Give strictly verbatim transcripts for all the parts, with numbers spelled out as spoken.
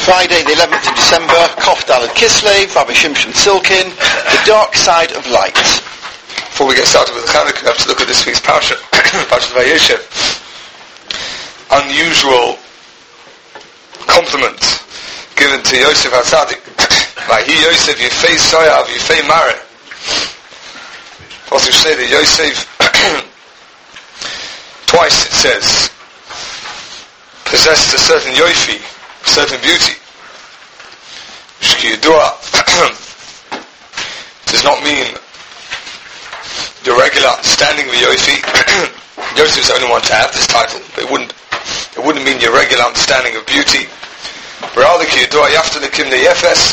Friday the eleventh of December, Kof Daled Kislev, Rabbi Shimshon Silkin, The Dark Side of Light. Before we get started with the Chanukah, we have to look at this week's Parsha, Parsha Vayeshev. Unusual compliment given to Yosef HaTzadik. Vahi Yosef Yefei Soyav Yefei Mare. Also say that Yosef, twice it says, possessed a certain Yofi, certain beauty. Shkiyadua does not mean the regular understanding of Yofi. Yosef is the only one to have this title. It wouldn't it wouldn't mean your regular understanding of beauty. Rather, Kiyadua Yaftalikim the Yefes.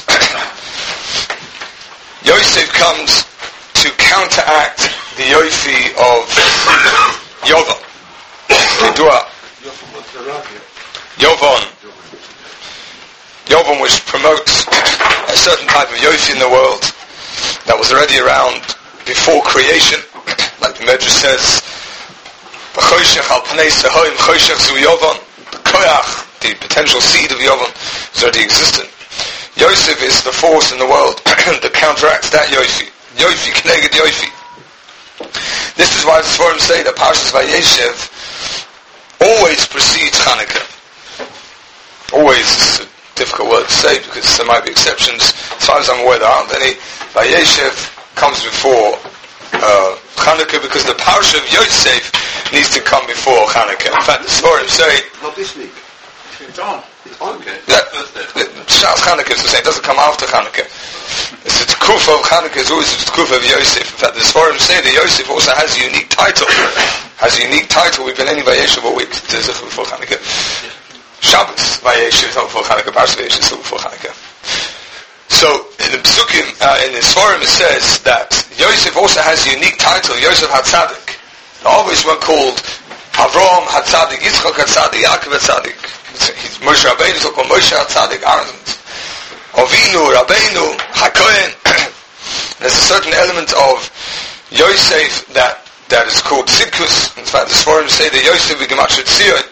Yosef comes to counteract the Yofi of Yovan. Kiyadua Yovan. Yovan, which promotes a certain type of Yofi in the world that was already around before creation, like the Medrash says, the potential seed of Yovan is already existent. Yosef is the force in the world that counteracts that Yofi. Yofi Kneged Yofi. This is why the Sforim say that Parshas Vayeshev always precedes Chanukah. Always is a difficult word to say because there might be exceptions. As far as I'm aware, there aren't any. Vayeshev comes before uh, Chanukah because the Parsha of Yosef needs to come before Chanukah. In fact, the Sforim say... Not this week. It's on. It's on. Okay. That, Shas Chanukah is the same. It doesn't come after Chanukah. It's the Tkufa of Chanukah is always the Tkufa of Yosef. In fact, the Sforim say that Yosef also has a unique title. Has a unique title. We've been in Vayeshev all week to Zichur before Chanukah. Shabbos Vayeshev is not before Chanukah. Parsha Vayeshev is still before Chanukah. So in the Pesukim, uh, in the Sforim, it says that Yosef also has a unique title. Yosef HaTzadik. Always were called Avraham HaTzadik, Yitzchak HaTzadik, Yaakov HaTzadik. He's Moshe Rabbeinu, so called Moshe HaTzadik, Aaron. Avinu, Rabbeinu, HaKohen. There's a certain element of Yosef that that is called Tzidkus. In fact, the Sforim say that Yosef is Gematria Tzion.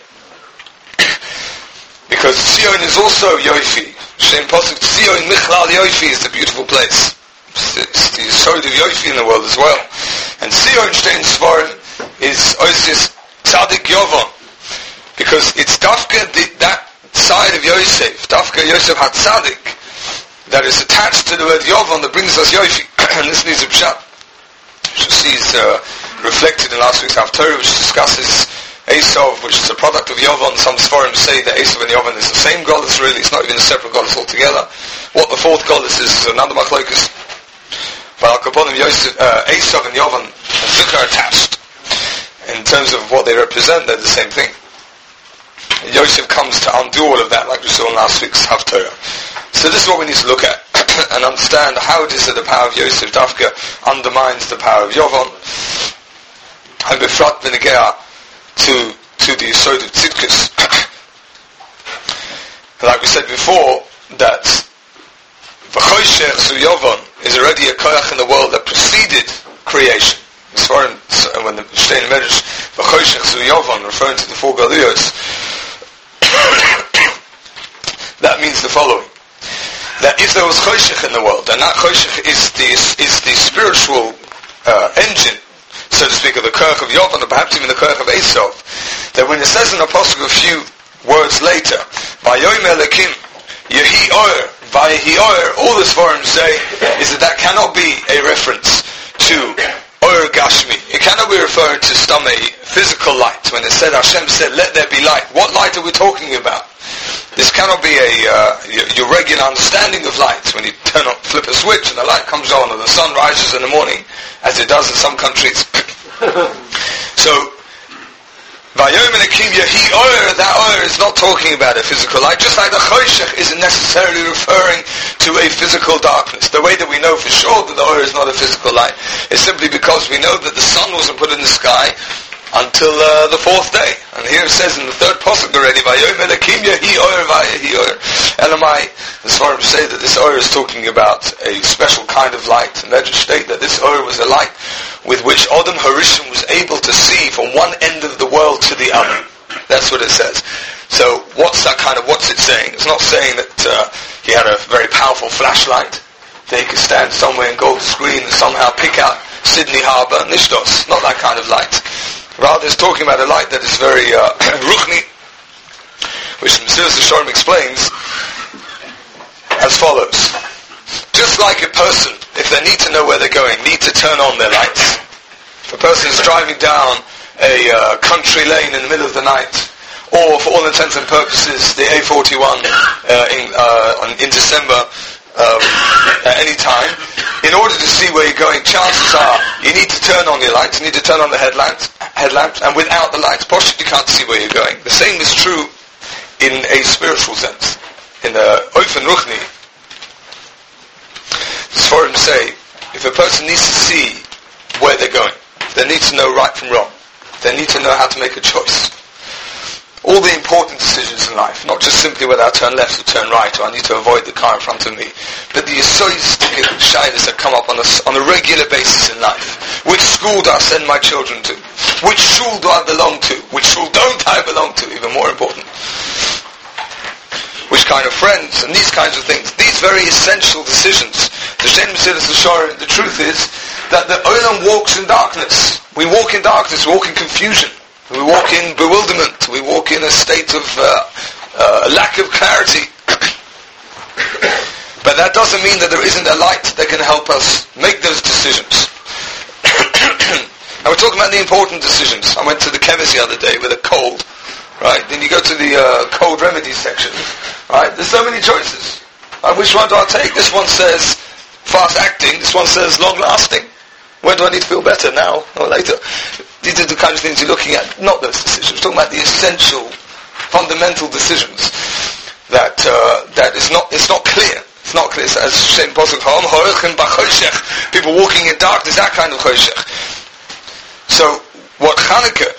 Because Tzion is also Yofi. Shem Posuk, Tzion Michlal Yofi is the beautiful place. It's the Yisod of Yofi in the world as well. And Tzion Shtein Sforim is Oisius Tzadik Yovan. Because it's Dafka, that side of Yosef, Dafka Yosef HaTzadik, that is attached to the word Yovan that brings us Yofi. And this needs a pshat. Which you see is uh, reflected in last week's Haftarah, which discusses Esav, which is a product of Yovan. Some Sforim say that Esav and Yovan is the same goddess, really. It's not even a separate goddess altogether. What the fourth goddess is is another machlokus. But Al-Kabonim, uh, Esav and Yovan and Zikr are attached. In terms of what they represent, they're the same thing. And Yosef comes to undo all of that, like we saw in last week's Haftarah. So this is what we need to look at and understand how it is that the power of Yosef Dafka undermines the power of Yovan. And Befrat Benegea to to the Yisod of Tzidkus. Like we said before, that V'choshech Zu Yovan is already a koyach in the world that preceded creation. As far as when the Shtein Medrash V'choshech Zu Yovan, referring to the four Galuyos, that means the following: that if there was choshech in the world, and that choshech is the is the spiritual uh, engine, so to speak, of the Koach of Yovan, or perhaps even the Koach of Esav, that when it says in the Apostle a few words later, Vayoyim Elekim Yehi Oyer, Vayehi Oyer, all the Sforim say is that that cannot be a reference to Oyer Gashmi. It cannot be referring to stomach, physical light. When it said, Hashem said, let there be light. What light are we talking about? This cannot be a uh, your regular understanding of light. When you turn on, flip a switch and the light comes on, or the sun rises in the morning, as it does in some countries. So, Vayom Elekim Yehi Oyer, that Oyer is not talking about a physical light, just like the Choshech isn't necessarily referring to a physical darkness. The way that we know for sure that the Oyer is not a physical light is simply because we know that the sun wasn't put in the sky until uh, the fourth day. And here it says in the third pasuk already, Vayom Elekim Yehi Oyer, Vayehi Oyer. Elamai, the Sforim say that this Oyer is talking about a special kind of light. And Medrash state that this Oyer was a light with which Adam Harishon was able to see from one end of the world to the other. That's what it says. So what's that kind of, what's it saying? It's not saying that uh, had a very powerful flashlight. They could stand somewhere and go to the screen and somehow pick out Sydney Harbour, Nishtos. Not that kind of light. Rather, it's talking about a light that is very uh, ruchni, which Mesilas Yesharim explains as follows. Just like a person, if they need to know where they're going, need to turn on their lights. If a person is driving down a uh, country lane in the middle of the night, or for all intents and purposes, the A forty-one uh, in, uh, in December, um, at any time, in order to see where you're going, chances are you need to turn on your lights, you need to turn on the headlamps, headlamps and without the lights, possibly you can't see where you're going. The same is true in a spiritual sense. In the Ofen Ruchni, the Sforim say, if a person needs to see where they're going, they need to know right from wrong. They need to know how to make a choice. All the important decisions in life, not just simply whether I turn left or turn right, or I need to avoid the car in front of me, but the yisoidistic shaylas that come up on a, on a regular basis in life. Which school do I send my children to? Which shul do I belong to? Which shul don't I belong to? Even more important. Which kind of friends, and these kinds of things. These very essential decisions. The Shem Mesilas Yesharim, the truth is that the Olam walks in darkness. We walk in darkness, we walk in confusion. We walk in bewilderment. We walk in a state of uh, uh, lack of clarity. But that doesn't mean that there isn't a light that can help us make those decisions. And we're talking about the important decisions. I went to the chemist the other day with a cold. Right? Then you go to the uh, cold remedies section. Right? There's so many choices. Right? Which one do I take? This one says fast acting. This one says long lasting. When do I need to feel better, now or later? These are the kinds of things you're looking at. Not those decisions. We're talking about the essential, fundamental decisions that uh, that is not. It's not clear. It's not clear. As Shem Posuk Ha'om Ha'orchen B'Choshech, people walking in darkness. That kind of Choshech. So what Chanukah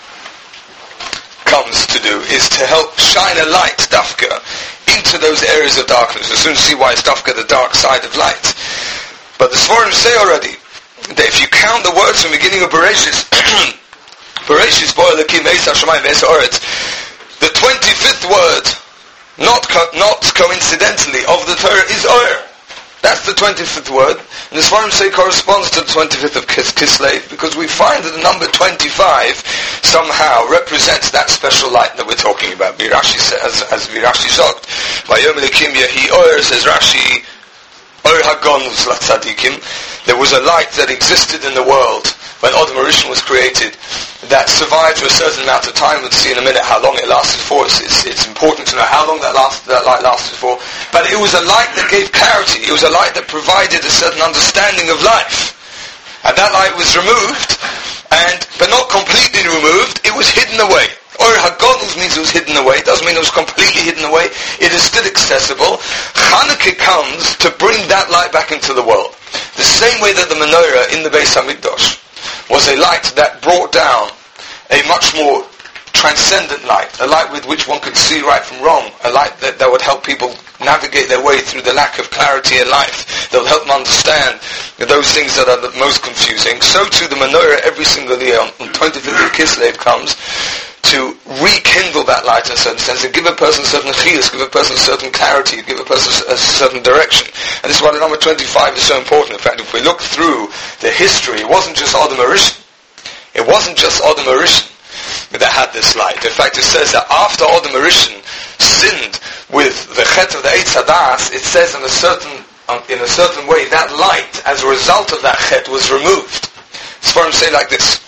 comes to do is to help shine a light, dafka, into those areas of darkness. As soon as you see why it's dafka, the dark side of light. But the Sforim say already that if you count the words from the beginning of Bereshis, Bereshis bo Elokim eis hashamayim ve'es haaretz, the twenty-fifth word, not co- not coincidentally, of the Torah is Or. That's the twenty-fifth word, and the Sforim say corresponds to the twenty-fifth of Kis- Kislev, because we find that the number twenty-five somehow represents that special light that we're talking about. Rashi says, as Rashi sagt, Vayom Elokim yehi Or, says Rashi, Or hagonus latzadikim. There was a light that existed in the world when Adam Rishon was created that survived for a certain amount of time. We'll see in a minute how long it lasted for. It's, it's, it's important to know how long that, last, that light lasted for. But it was a light that gave clarity. It was a light that provided a certain understanding of life. And that light was removed, and but not completely removed. It was hidden away. Or Hagodl means it was hidden away. It doesn't mean it was completely hidden away. It is still accessible. Chanukah comes to bring that light back into the world. The same way that the menorah in the Beis Hamikdash was a light that brought down a much more transcendent light, a light with which one could see right from wrong, a light that, that would help people navigate their way through the lack of clarity in life, that would help them understand those things that are the most confusing. So too the menorah every single year on twenty-fifth of Kislev comes to rekindle that light in a certain sense, and give a person a certain chiyus, give a person a certain clarity, give a person a certain direction. And this is why the number twenty-five is so important. In fact, if we look through the history, it wasn't just Adam Rishon. It wasn't just Adam Rishon that had this light. In fact, it says that after Adam Rishon sinned with the chet of the Eitz Hadas, it says in a certain um, in a certain way that light, as a result of that chet, was removed. Sforim say like this.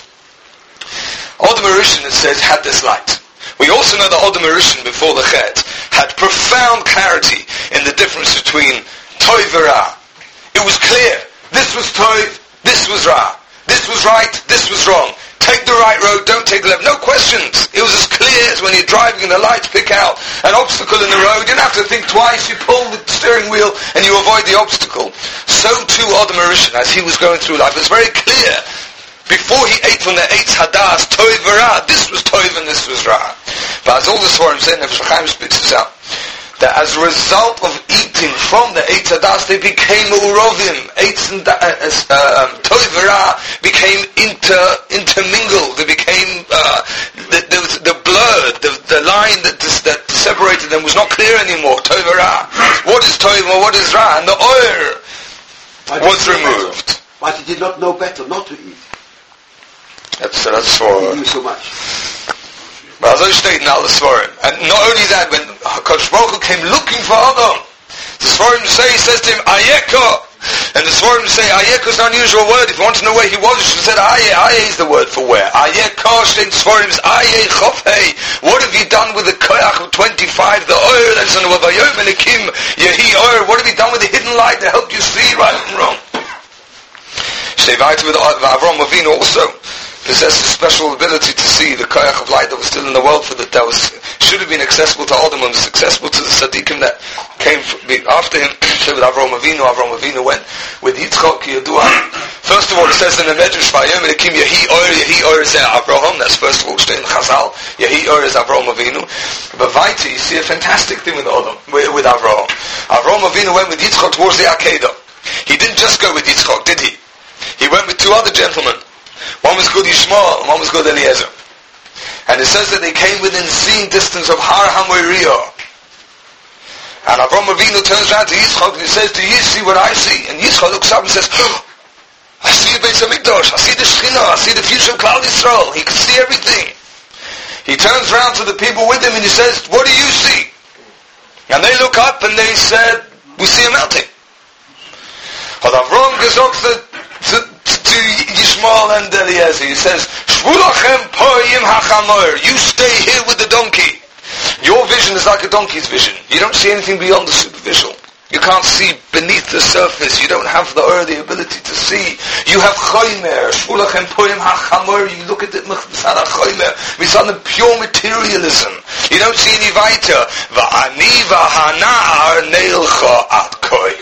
Adam Rishon, it says, had this light. We also know that Adam Rishon, before the Chet, had profound clarity in the difference between Tov and Ra. It was clear. This was Tov, this was Ra. This was right, this was wrong. Take the right road, don't take the left. No questions. It was as clear as when you're driving and the lights pick out an obstacle in the road. You don't have to think twice. You pull the steering wheel and you avoid the obstacle. So too Adam Rishon, as he was going through life, it was very clear. Before he ate from the Eitz Hadas, Tov Ra, this was Tov and this was Ra. But as all the Sforim say, Nefesh Chaim spits this out, that as a result of eating from the Eitz Hadas, they became Urovim. Eitz and uh, uh, um, Tov Ra became inter, intermingled. They became, uh, the, the, the blurred, the, the line that, that separated them was not clear anymore. Tov Ra. What is toiv or what is ra, and the oil was removed. But he did not know better not to eat. That's, that's for... He knew so much. But as I stated in all the Svarim, and not only that, when HaKadosh Baruch Hu came looking for Adam, the Svarim say, he says to him, Ayeka. And the Svarim say, Ayeka is an unusual word. If you want to know where he was, you should have said, Aye, Aye is the word for where. Ayeka, in Svarim, Aye, Chofhei. What have you done with the Koyach of twenty-five, the oil, and so on, Vayom Elikim, Yehi oil? What have you done with the hidden light that helped you see right and wrong? Stay right with Avraham Avinu also. Possessed a special ability to see the koyach of light that was still in the world for the, that was should have been accessible to Adam and was accessible to the tzaddikim that came after him. So with Avraham Avinu, Avraham Avinu went with Yitzchak Yadua. First of all, it says in the Medrash, Vayom Elikim Yehi Or, Yehi Or is Avraham. That's first of all, in Chazal. Yehi Or is Avraham Avinu. But Vaita, you see a fantastic thing with Adam, with, with Avraham. Avraham Avinu went with Yitzchak towards the Akedah. He didn't just go with Yitzchak, did he? He went with two other gentlemen. One was called Yishmael, and one was called Eliezer. And it says that they came within seeing distance of Har HaMoriyah. And Avraham Avinu turns around to Yitzchak and he says, do you see what I see? And Yitzchak looks up and says, oh, I see the Beis HaMikdash, I see the Shekhinah, I see the future of Klal Yisrael. He can see everything. He turns around to the people with him and he says, what do you see? And they look up and they said, we see a mountain. But Avraham gesagt to, to Yishmael and Eliezer, he says, Shvulachem po'im hachamor, you stay here with the donkey. Your vision is like a donkey's vision. You don't see anything beyond the superficial. You can't see beneath the surface. You don't have the or the ability to see. You have choymer, Shvulachem po'im hachamor, you look at it mitzad choymer, mitzad the pure materialism. You don't see any weiter. Va'ani v'hana'ar neilcha at koi.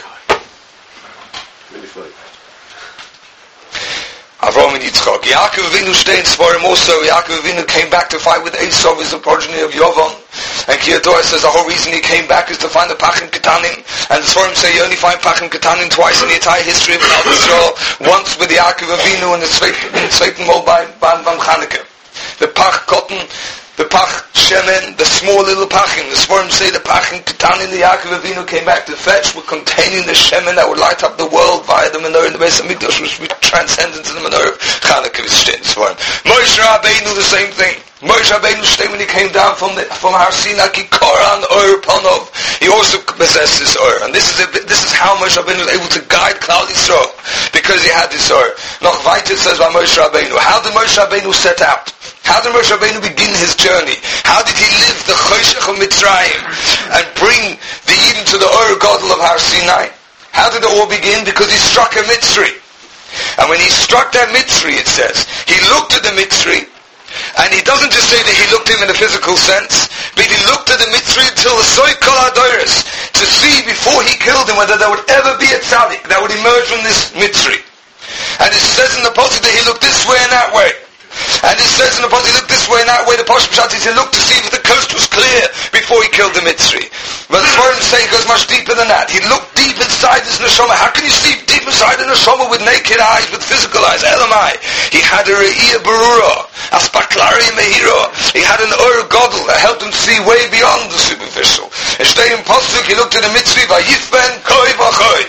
Avraham and Yitzchak. Yaakov Avinu stayed for him also. Yaakov Avinu came back to fight with Esau as the progeny of Yovan. And Kiyador says the whole reason he came back is to find the Pachim Ketanim. And the Sforim say you only find Pachim Ketanim twice in the entire history of Israel. Once with Yaakov Avinu and the Sveiten Mol by Ban Chanukah. The Pach Cotton, the Pach Shemen, the small little Pachim. The Sforim say the Pachim Ketanim, the Yaakov Avinu came back to fetch were containing the Shemen that would light up the world via the menorah in the Beis HaMikdash, which would transcend into the menorah of Chanukah. Moshe Rabbeinu, the same thing. Moshe Rabbeinu stayed when he came down from the, from Har Sinai, Kikoran Or Panov. He also possessed this Or, and this is a, this is how Moshe Rabbeinu was able to guide Klal Yisrael, because he had this Or. Noch weiter says by Moshe Rabbeinu. How did Moshe Rabbeinu set out? How did Moshe Rabbeinu begin his journey? How did he live the Choshech of Mitzrayim and bring the Eden to the Or Gadol of Har Sinai? How did it all begin? Because he struck a Mitzri. And when he struck that Mitzri, it says, he looked at the Mitzri, and he doesn't just say that he looked at him in a physical sense, but he looked at the Mitzri until the Soy Kol HaDoros, to see before he killed him whether there would ever be a tzaddik that would emerge from this Mitzri. And it says in the Pasuk that he looked this way and that way. And it says in the Pasuk he looked this way and that way. The Pasuk Pshat he looked to see if the coast was clear before he killed the Mitzri. But the Sforim say it goes much deeper than that. He looked deep inside his neshama. How can you see deep inside the neshama with naked eyes, with physical eyes? Elamai. He had a re'iyah barura, aspaklari mehira. He had an Or Gadol that helped him see way beyond the superficial. And stay in Pasuk, he looked at the Mitzri, vayifben koi v'choi.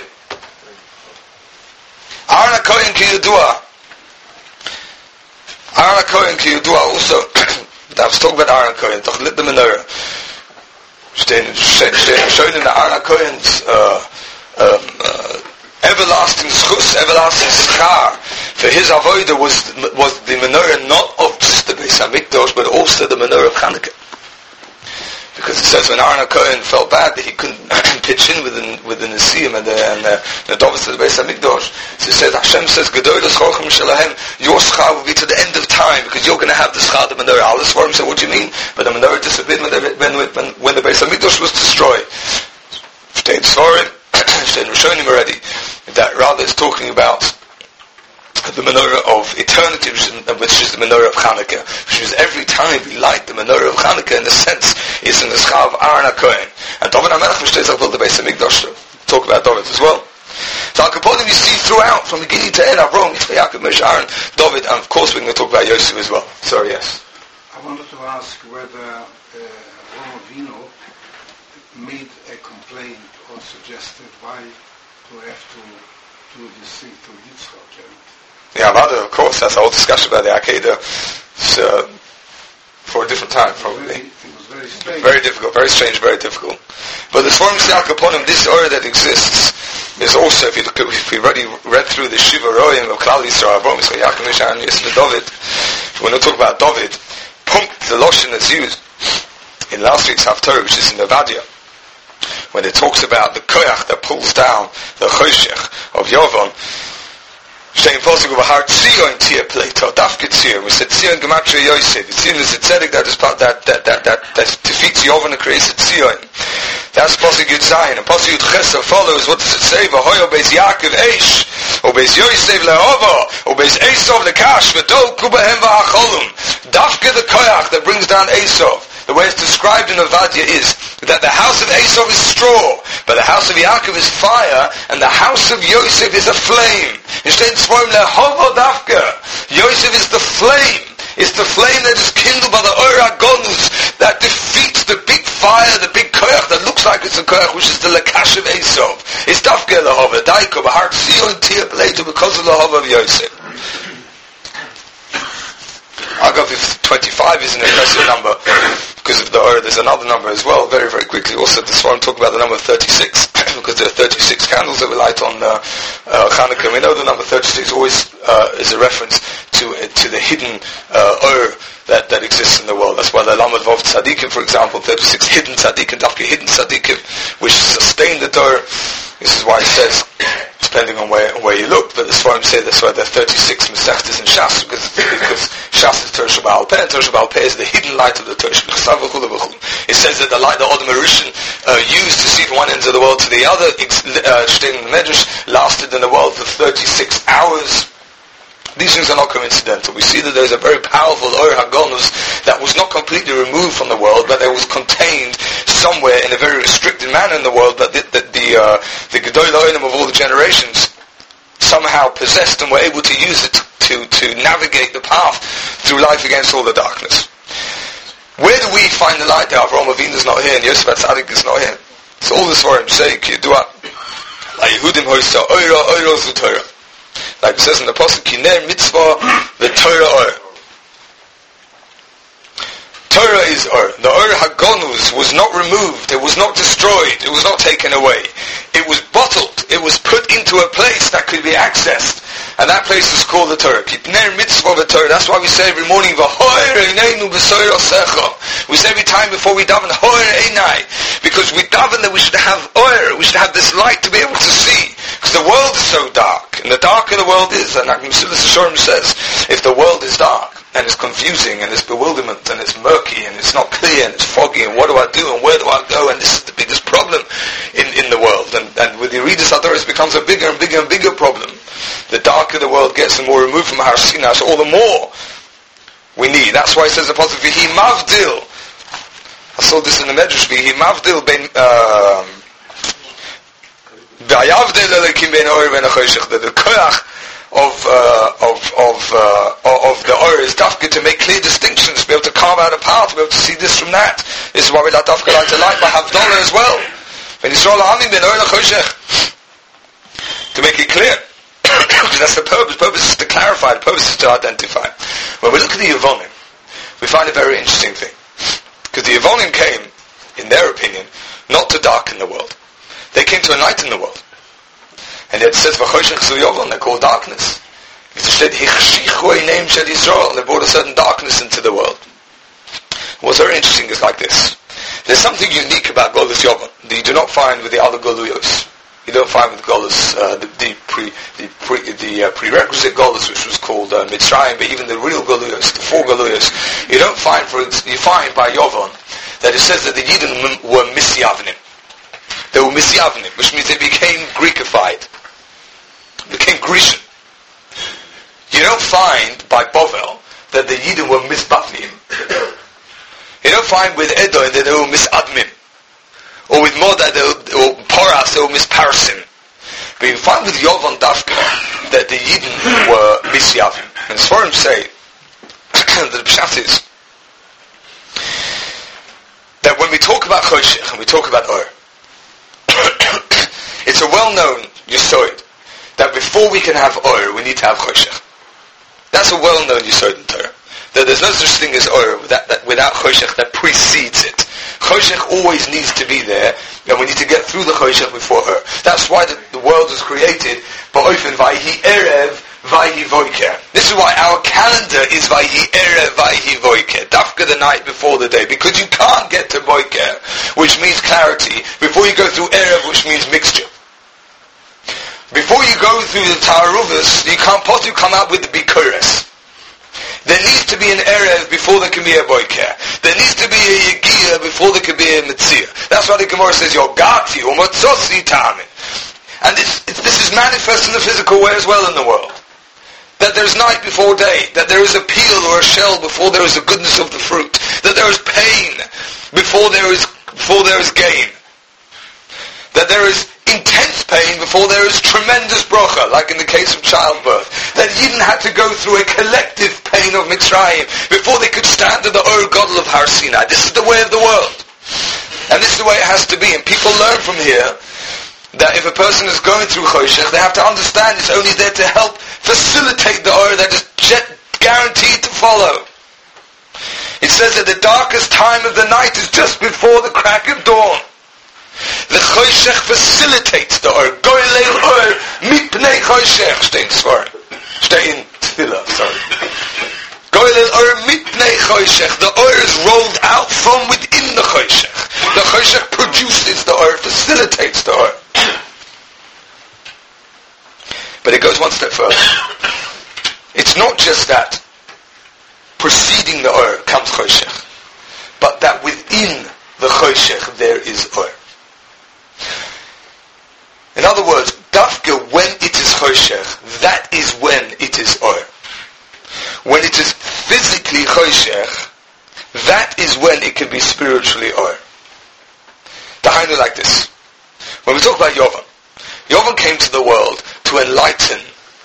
Aaron HaKohen ki yadua. Aaron HaKohen ki yadua also. I was talking about Aaron HaKohen. Doch lit the menorah. Showing in the Aaron HaKohen's uh, um, uh, everlasting schus, everlasting schar. For his avodah was was the menorah not of just the Beis HaMikdash, but also the menorah of Chanukah. Because it says when Aaron HaKohen felt bad that he couldn't pitch in with the, with the Nesiim and the, and the, the Dovas to the Beis HaMikdash. So he says, Hashem says, Gedolos Chochem Shalahem, your schar will be to the end of time, because you're going to have the schar, the menorah. All the Sforim said, what do you mean? But the menorah disappeared when, when, when, when the Beis HaMikdash was destroyed. Shtei Sforim, Shtei Rishonim already, that rather is talking about the menorah of eternity, which is the menorah of Chanukah, which is every time we light the menorah of Chanukah, in a sense, is in the schar of Aaron HaKohen. And David HaMelech Mishtezach built the Beis HaMikdash. Talk about David as well. So Al Kaponim you see throughout, from beginning to end, Avraham, Yitzchak, Yaakov, Moshe, Aaron, David, and of course we're going to talk about Yosef as well. Sorry, yes. I wanted to ask whether uh, Avraham Avinu made a complete explained or suggested why to have to do this thing to Yitzchak. Yeah, Avada, of course, that's a whole discussion about the Akedah. It's, uh, for a different time, probably. It was very strange. Very difficult, very strange, very difficult. But the Sforim say upon him, this Ur that exists is also, if you look, if we already read through the Shiva Royim of Klal Yisrael, Avram, Yisrael, Yaakov, Mishah, and Yisrael, David, when we talk about David, Punkt, the Loshen that's used in last week's Haftarah, which is in Novadia, when it talks about the Koyach that pulls down the Choshech of Yovon, Shtein Posig over Har Tzion Tia Plato, Dafke Tzion, we said Tzion Gematria Yosef, Tzion is a tzedek that is part, that, that, that, that, that defeats Yovon and creates a Tzion. That's Posig Yud Zayin, and Posig Yud Chesed follows, what does it say? V'hoyo Beis Yaakov Eish, o Beis Yosef Le'ova, o Beis Esov Lekash, V'dol Kubahem V'acholum, Dafke the Koyach that brings down Esov. The way it's described in Ovadia is that the house of Esau is straw, but the house of Yaakov is fire, and the house of Yosef is a flame. Yosef is the flame. It's the flame that is kindled by the Or HaGolus that defeats the big fire, the big koyach that looks like it's a koyach, which is the lekash of Esau. It's dafke lahova, daiko, b'har tzion tia later because of the lahova of Yosef. Agav, if twenty-five is an impressive number, because of the Ur, there's another number as well, very, very quickly. Also, this one talk about the number thirty-six, because there are thirty-six candles that we light on uh, uh, Hanukkah. We know the number thirty-six always uh, is a reference to uh, to the hidden uh, Ur that, that exists in the world. That's why the Lamed Vav Tzadikim, for example, thirty-six hidden Tzadikim, Dafke hidden Tzadikim, which sustain the Torah. This is why it says, depending on where where you look, but that's why I'm saying that's why there are thirty-six Masechtas in Shas, because, because Shas is Torah Shabbat Peh, and Torah Shabbat Peh is the hidden light of the Torah. It says that the light that Adam Arishan uh, used to see from one end of the world to the other, uh, in the Medrash, lasted in the world for thirty-six hours. These things are not coincidental. We see that there's a very powerful Or HaGolus that was not completely removed from the world, but it was contained somewhere in a very restricted manner in the world, but the the, the, uh, the Gedolei Olam of all the generations somehow possessed and were able to use it to, to navigate the path through life against all the darkness. Where do we find the light there? Avraham Avinu is not here, and Yosef HaTzadik is not here. So all this for him say, Kiyadua, La Yehudim Hoysa, Oira, Oira Zu Torah. Like it says in the Apostle, Kiner Mitzvah, the Torah Or. Torah is Or. The Or HaGolus was not removed, it was not destroyed, it was not taken away. It was bottled, it was put into a place that could be accessed. And that place is called the Torah. Kipner mitzvah the Torah. That's why we say every morning, we say every time before we daven, because we daven that we should have oir, we should have this light to be able to see. Because the world is so dark. And the darker the world is, and Mesilas Yesharim says, if the world is dark, and it's confusing, and it's bewilderment, and it's murky, and it's not clear, and it's foggy, and what do I do, and where do I go, and this is the biggest problem in, in the world. And, and with the Yeridus HaTorah, it becomes a bigger and bigger and bigger problem. The darker the world gets, the more removed from Har Sinai, so all the more we need. That's why it says the Apostle, V'hi mavdil. I saw this in the Medrash, V'hi mavdil ben, um, V'ayavdil elekim ben Or ben HaChoshech, that the koyach of, uh, of, of, uh, of the Or is dafka to make clear distinctions, be able to carve out a path, be able to see this from that. This is why we like dafka light to light by Havdalah as well. When Yisrael Ha'amim ben Or HaChoshech, to make it clear. That's the purpose. The purpose is to clarify. The purpose is to identify. When we look at the Yevonim, we find a very interesting thing. Because the Yevonim came, in their opinion, not to darken the world. They came to enlighten the world. And it says, V'choshech zu Yovon, they're called darkness. It said, Hichshichu name Shel Yisrael, they brought a certain darkness into the world. What's very interesting is like this. There's something unique about Golus Yovon that you do not find with the other Goluyos. You don't find with Golus uh, the, the pre the pre the uh, prerequisite Golus, which was called uh, Mitzrayim, but even the real Goluyos, the four Goluyos, you don't find for you find by Yovon that it says that the Yidden were Misyavnim. They were Misyavnim, which means they became Greekified, became Grecian. You don't find by Bovel that the Yidden were Misbavnim. You don't find with Edom that they were Misadmim. Or with Moda, or Poras, they were Misparsim. But you find with Yovon Dafka that the Yidden were Misyavim. And Sforim say that the Pshat is that when we talk about Choshech and we talk about Or, it's a well-known yesod that before we can have oir, we need to have choshech. That's a well-known yesod in Torah. That there's no such thing as oir without, that, without choshech that precedes it. Choshech always needs to be there, and we need to get through the choshech before oir. That's why the, the world was created. Ba'ofen vayhi erev vayhi voiker. This is why our calendar is vayhi erev vayhi voiker. Dafka the night before the day, because you can't get to voiker, which means clarity, before you go through erev, which means mixture. Before you go through the Ta'aruvas, you can't possibly come out with the Bikuras. There needs to be an Erev before there can be a Boiker. There needs to be a Yegiya before there can be a Metzia. That's why the Gemara says, Yogati or Motzosi Ta'amin. And it's, it's, this is manifest in the physical way as well in the world. That there is night before day. That there is a peel or a shell before there is the goodness of the fruit. That there is pain before there is, before there is gain. That there is intense pain before there is tremendous bracha, like in the case of childbirth. That Yidden had to go through a collective pain of Mitzrayim before they could stand to the Or Gadol of Har Sinai. This is the way of the world. And this is the way it has to be. And people learn from here that if a person is going through choshech, they have to understand it's only there to help facilitate the Or that is guaranteed to follow. It says that the darkest time of the night is just before the crack of dawn. The choshech facilitates the or. Goy leil or mipnei choshech. Stay in Svar. Stay in Tefillah, sorry. Goy leil or mipnei choshech. The or is rolled out from within the choshech. The choshech produces the or, facilitates the or. But it goes one step further. It's not just that preceding the or comes choshech, but that within the choshech there is or. In other words, dafka, when it is choshech, that is when it is or. When it is physically choshech, that is when it can be spiritually or. Dahainu like this. When we talk about Yovan, Yovan came to the world to enlighten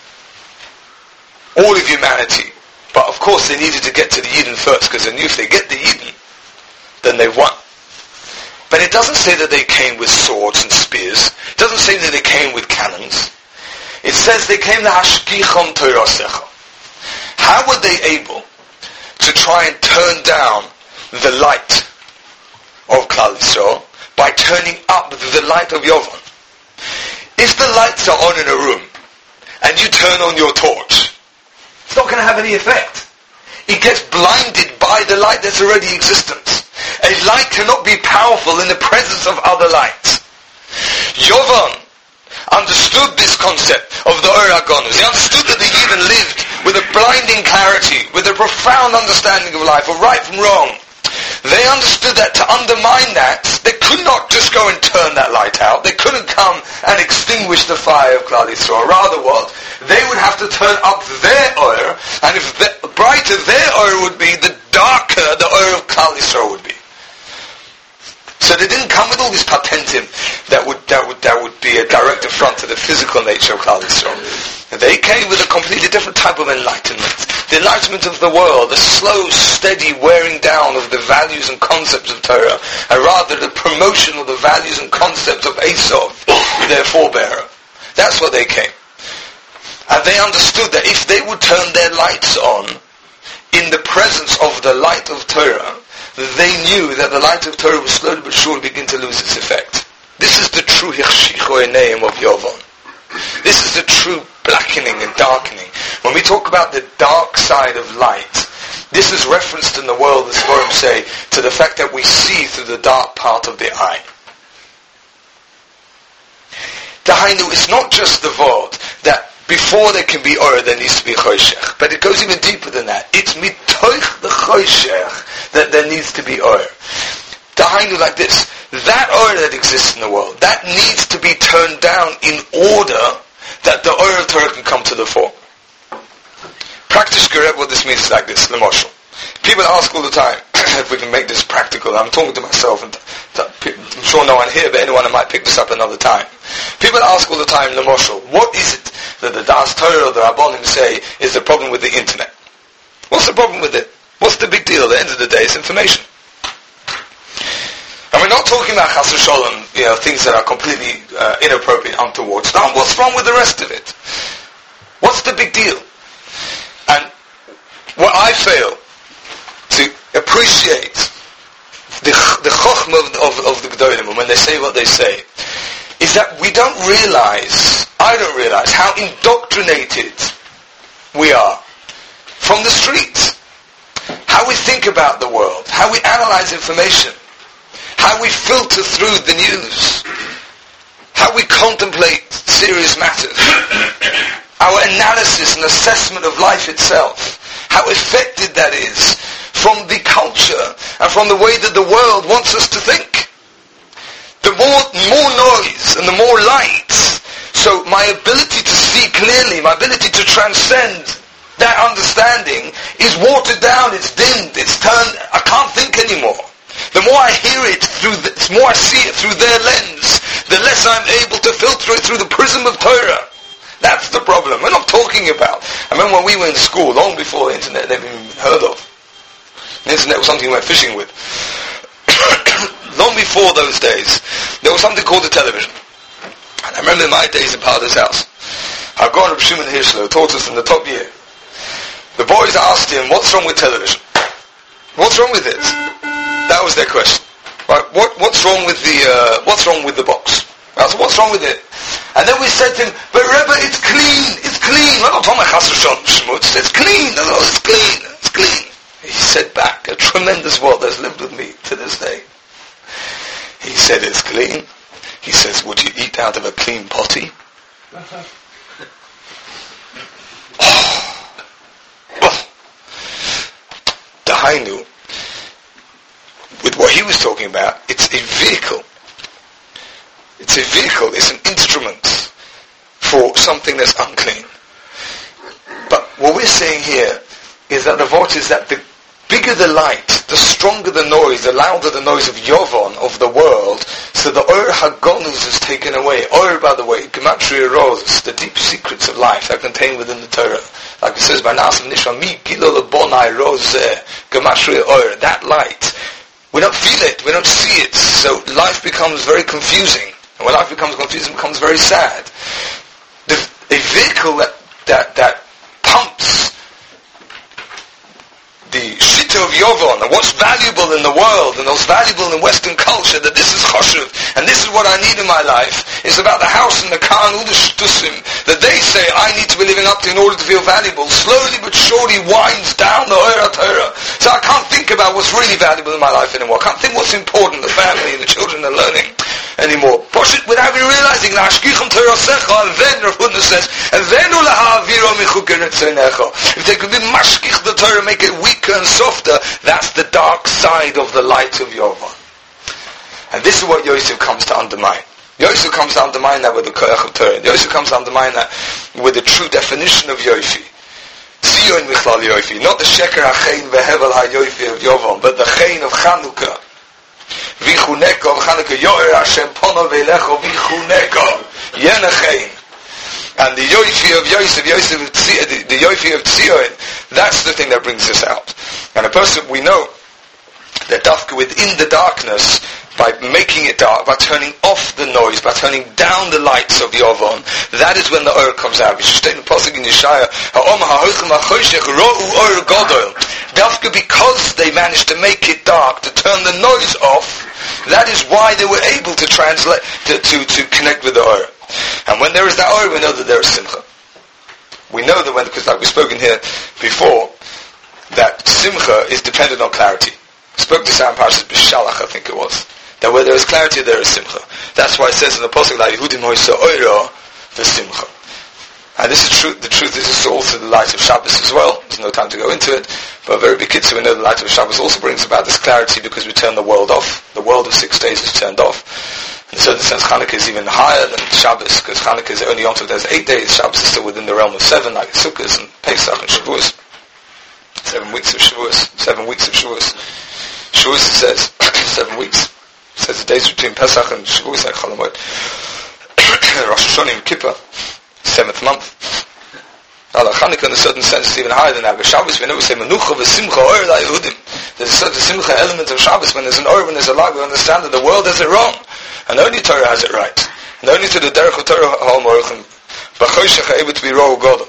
all of humanity. But of course they needed to get to the Yidden first, because they knew if they get the Yidden, then they've won. But it doesn't say that they came with swords and spears. It doesn't say that they came with cannons. It says they came to Hashkichon Torasecha. How were they able to try and turn down the light of Klal Yisrael by turning up the light of Yovan? If the lights are on in a room and you turn on your torch, it's not going to have any effect. It gets blinded by the light that's already existent. A light cannot be powerful in the presence of other lights. Yovan understood this concept of the Or HaGanuz. He understood that the Yidden lived with a blinding clarity, with a profound understanding of life, of right from wrong. They understood that to undermine that, they could not just go and turn that light out. They couldn't come and extinguish the fire of Klal Yisrael. Rather what? They would have to turn up their Or, and if the brighter their Or would be, the darker the Or of Klal Yisrael would be. So they didn't come with all these patentim that would that would that would be a direct affront to the physical nature of Klal Yisrael. They came with a completely different type of enlightenment. The enlightenment of the world, the slow, steady wearing down of the values and concepts of Torah, and rather the promotion of the values and concepts of Esau, their forebearer. That's what they came. And they understood that if they would turn their lights on in the presence of the light of Torah, they knew that the light of Torah would slowly but surely begin to lose its effect. This is the true Hichshicho Einayim of Yovan. This is the true blackening and darkening. When we talk about the dark side of light, this is referenced in the world, the Sforim say, to the fact that we see through the dark part of the eye. Dahainu, it's not just the Vod that before there can be Or, there needs to be Choshech. But it goes even deeper than that. It's mitoich the Choshech that there needs to be Or. Dahainu like this. That Or that exists in the world, that needs to be turned down in order that the Or of Torah can come to the fore. Practice correct what this means is like this, L'moshel. People ask all the time, if we can make this practical. I'm talking to myself, and I'm sure no one here, but anyone that might pick this up another time. People ask all the time, L'moshel, what is it that the Das Torah or the Rabbonim say is the problem with the internet? What's the problem with it? What's the big deal? At the end of the day, it's information. And we're not talking about chas v'sholom, you know, things that are completely uh, inappropriate, untoward. Now, what's wrong with the rest of it? What's the big deal? And what I fail to appreciate the the chokhmah of, of, of the Gedolim, when they say what they say, is that we don't realize, I don't realize, how indoctrinated we are from the streets. How we think about the world, how we analyze information, how we filter through the news, how we contemplate serious matters, our analysis and assessment of life itself, how affected that is from the culture and from the way that the world wants us to think. The more, more noise and the more light, so my ability to see clearly, my ability to transcend that understanding is watered down, it's dimmed, it's turned, I can't think anymore. The more I hear it through, the, the more I see it through their lens, the less I'm able to filter it through the prism of Torah. That's the problem. We're not talking about. I remember when we were in school, long before the internet had been heard of. The internet was something we went fishing with. Long before those days, there was something called the television. And I remember in my days in Parder's house, our God Reb Shimon Hirschler taught us in the top year. The boys asked him, what's wrong with television? What's wrong with it? That was their question. Right? What, what's wrong with the, uh, what's wrong with the box? I said, what's wrong with it? And then we said to him, but Rebbe, it's clean, it's clean. I'm not talking about chas v'sholom shmutz, it's clean, no, no, it's clean, it's clean. He said back, a tremendous word that's lived with me to this day. He said, it's clean. He says, would you eat out of a clean potty? Oh. Dahainu, with what he was talking about, it's a vehicle. It's a vehicle, it's an instrument for something that's unclean. But what we're saying here is that the vote is that the bigger the light, the stronger the noise, the louder the noise of Yovon, of the world, so the Or HaGonus is taken away. Or, by the way, Gematria Rose, the deep secrets of life are contained within the Torah. Like it says by Nasim Nishami, Gilo Lebonai Rose, Gematria Or, that light. We don't feel it, we don't see it, so life becomes very confusing. And when life becomes confusing, it becomes very sad. The, a vehicle that, that, that pumps the shita of Yovon, and what's valuable in the world, and what's valuable in Western culture, that this is choshev, and this is what I need in my life, is about the house and the car and all the shtusim that they say I need to be living up to in order to feel valuable, slowly but surely winds down the Or HaTorah. So I can't think about what's really valuable in my life anymore. I can't think what's important, the family, the children, the learning anymore. Push it without even realizing that Ashkichem Torah Secha, and then Rav Hutner says, and then Ulahaviro Michuker Netzenecha. If they could be mashkich the Torah, make it weaker and softer, that's the dark side of the light of Yovon. And this is what Yosef comes to undermine. Yosef comes to undermine that with the Koach of Torah. Yosef comes to undermine that with the true definition of Yofi. Zion Michlal Yofi. Not the Sheker HaChein Vehevel HaYofi of Yovon, but the Chein of Chanukah. Vichuneko of Chanukah. Yoer Hashem Pono Velecho Vichuneko. Yena Chein. And the Yofi of Yosef, Yosef of Tzion, the, the Yofi of Tzion, that's the thing that brings us out. And a person, we know that Dafka within the darkness, by making it dark, by turning off the noise, by turning down the lights of Yovon, that is when the Or comes out. We should state in the Pasuk in Yeshaya, Dafka, because they managed to make it dark, to turn the noise off, that is why they were able to translate, to, to, to connect with the Or. And when there is that Or, we know that there is Simcha. We know that when, because like we've spoken here before, that Simcha is dependent on clarity. I spoke to Sam Parshas B'Shalach, I think it was. That where there is clarity, there is Simcha. That's why it says in the Pasuk, La Yehudim Hoysa Oira V'Simcha. And this is true, the truth is also the light of Shabbos as well. There's no time to go into it. But very big kids, so we know the light of Shabbos also brings about this clarity because we turn the world off. The world of six days is turned off. In a certain sense, Hanukkah is even higher than Shabbos, because Hanukkah is only on to there's eight days. Shabbos is still within the realm of seven, like Sukkot and Pesach and Shavuos. Seven weeks of Shavuos. Seven weeks of Shavuos. Shavuos says, seven weeks. It says the days between Pesach and Shavuos, like Cholamoid. Rosh Hashanah and Kippur. Seventh month. Now, Hanukkah in a certain sense is even higher than that. But Shabbos, we know we say, Menucha v'simcha or la Yehudim. There's a certain simcha element of Shabbos when there's an or, when there's a lag, we understand that the world has it wrong. And only Torah has it right. And only to the derech of Torah ha'al-moruchim. B'choshech ha'evet to be ro'u godom.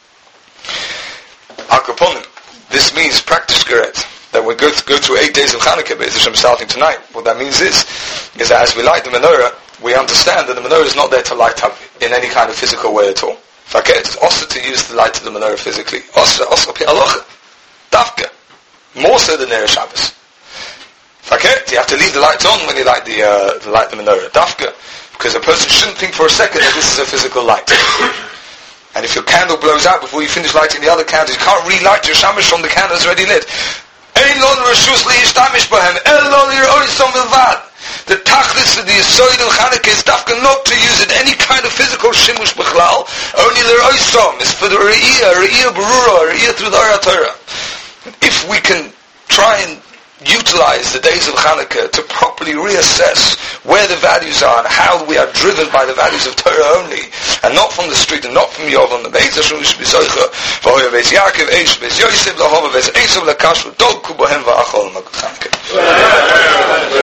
Akaponim. This means practice geret. That we go, th- go through eight days of Chanukah, Be'ez Hashem, starting tonight. What that means is, is that as we light the menorah, we understand that the menorah is not there to light up in any kind of physical way at all. Okay, it's also to use the light of the menorah physically. Also, also pi alocha. Dafka. More so than Erev Shabbos. Okay, you have to leave the lights on when you light the, uh, the light the menorah. Dafka. Because a person shouldn't think for a second that this is a physical light. And if your candle blows out before you finish lighting the other candles, you can't relight your shamash from the candle that's already lit. The tachlis of the Yesod of Chanukah is dafka not to use it any kind of physical shimush b'chlal, only l'roisom, is for the re'iyah, re'iyah berura, re'iyah through the Orat Torah. If we can try and utilize the days of Chanukah to properly reassess where the values are and how we are driven by the values of Torah only, and not from the street and not from Yovan, the Beis Hashem Shbizoicha, v'hoya Beis Yaakov, Eish Beis Yosef, lahova Beis Esav, lakashu, dog kubohem v'achol, Chanukah.